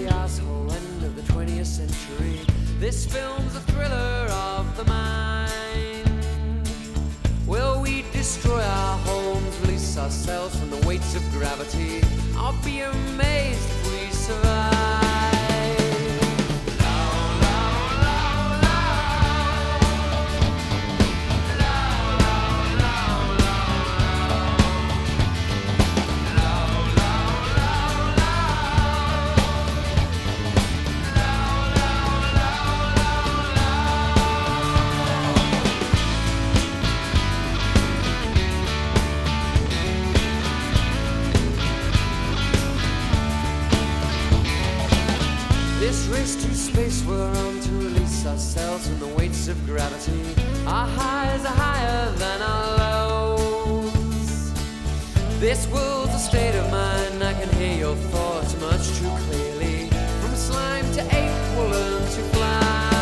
the asshole end of the 20th century. This film's a thriller of the mind. Will we destroy our homes, release ourselves from the weights of gravity? I'll be amazed if we survive. This race to space we're on to release ourselves from the weights of gravity. Our highs are higher than our lows. This world's a state of mind. I can hear your thoughts much too clearly. From slime to ape, we'll learn to fly.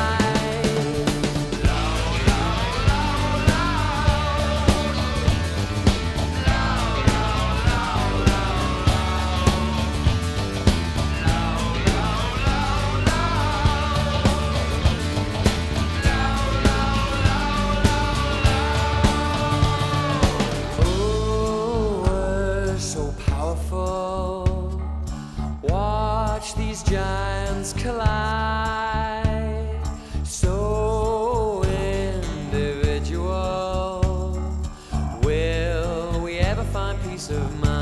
Watch these giants collide, so individual. Will we ever find peace of mind?